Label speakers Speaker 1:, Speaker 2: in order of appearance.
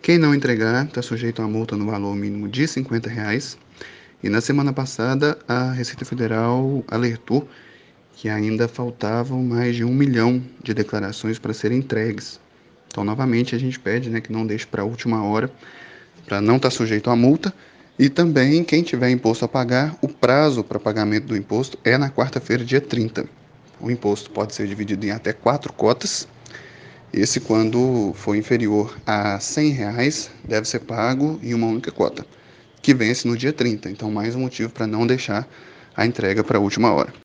Speaker 1: Quem não entregar está sujeito a multa no valor mínimo de R$ 50. E na semana passada, a Receita Federal alertou que ainda faltavam mais de 1 milhão de declarações para serem entregues. Então, novamente, a gente pede, que não deixe para a última hora, para não estar sujeito à multa. E também, quem tiver imposto a pagar, o prazo para pagamento do imposto é na quarta-feira, dia 30. O imposto pode ser dividido em até 4 cotas. Esse, quando for inferior a R$ 100, deve ser pago em uma única cota, que vence no dia 30. Então, mais um motivo para não deixar a entrega para a última hora.